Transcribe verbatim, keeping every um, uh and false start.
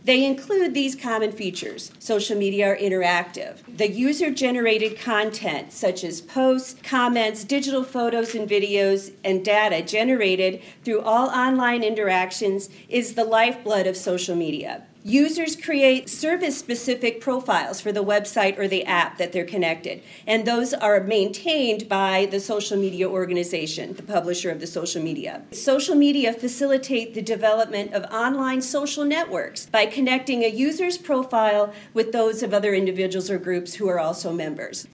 They include these common features. Social media are interactive. The user-generated content, such as posts, comments, digital photos and videos, and data generated through all online interactions, is the lifeblood of social media. Users create service-specific profiles for the website or the app that they're connected, and those are maintained by the social media organization, the publisher of the social media. Social media facilitate the development of online social networks by connecting a user's profile with those of other individuals or groups who are also members.